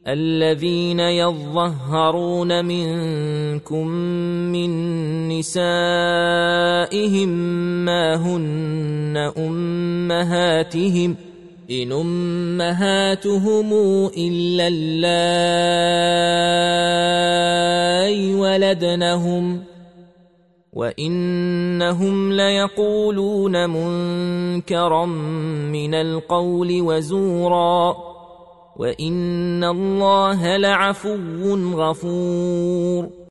الذين يظهرون منكم من نسائهم ما هن أمهاتهم إن أمهاتهم إلا اللائي ولدنهم وإنهم ليقولون منكرا من القول وزورا وإن الله لعفو غفور.